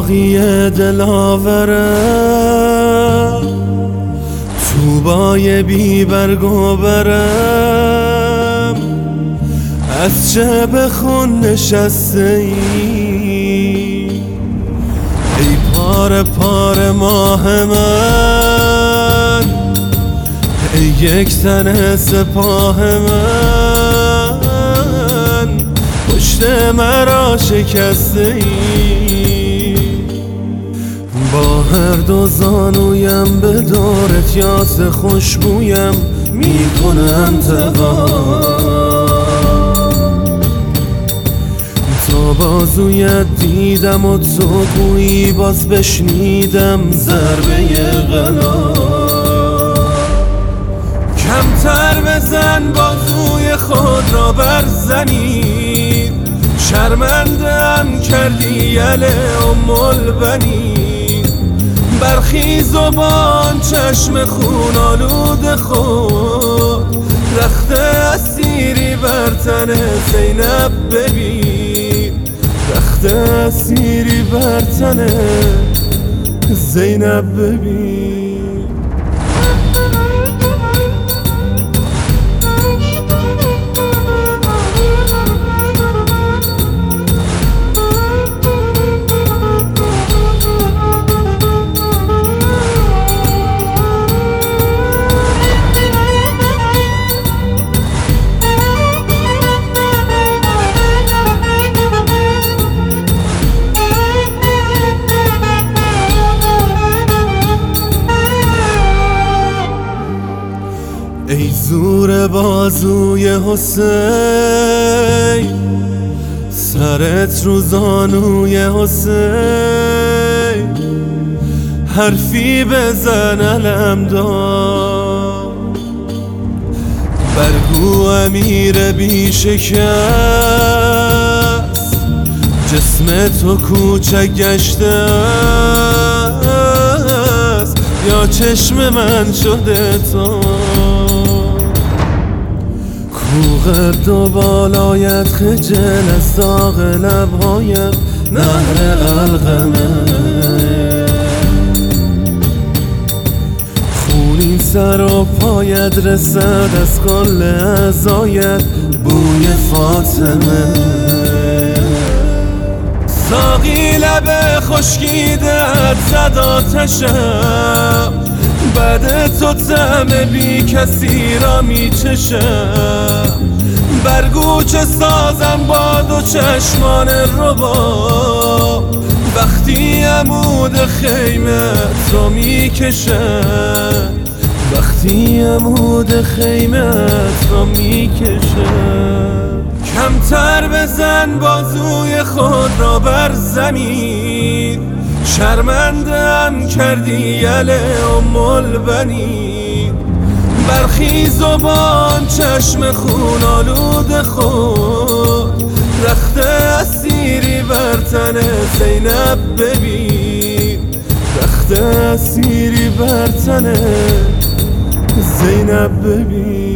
ساقی دلاورم، طوبای بی برگ و برم، از چه به خون نشسته ای؟ ای پاره پاره ماه من، ای یک تن سپاه من، پشت مرا شکسته ای. با هر دو زانویم به دورت یاس خوشبویم میکنم انتقام. تا بازویت دیدم و تو گویی باز بشنیدم ضربه قلاب. کمتر بزن بازوی خود را بر زمین، شرمنده‌ام کردی یله ام البنین. برخیز و بان چشم خون آلود خود، رخت اسیری بر تن زینب ببین، رخت اسیری بر تن زینب ببین. ای زور بازوی حسین، سرت رو زانوی حسین، حرفی بزن علمدار. برگو امیر بی شکست، جسم تو کوچک گشته است، یا چشم من شده تو؟ کوه و بالایت خجل از داغ لبهایت نهر علقمه. خونین سر و پایت رسد از کل اعضایت بوی فاطمه. ساقی لب خشکیدت زد آتشم، بعد تو طعم بی کسی را می چشم. برگو چه سازم با دو چشمان رباب، وقتی عمود خیمت رو می کشم، وقتی عمود خیمت رو می کشم. کمتر بزن بازوی خود را بر زمین، شرمنده‌ام کردی یله ام البنین. برخیز و بان چشم خون آلود خود، رخت اسیری بر تن زینب ببین، رخت اسیری بر تن زینب ببین.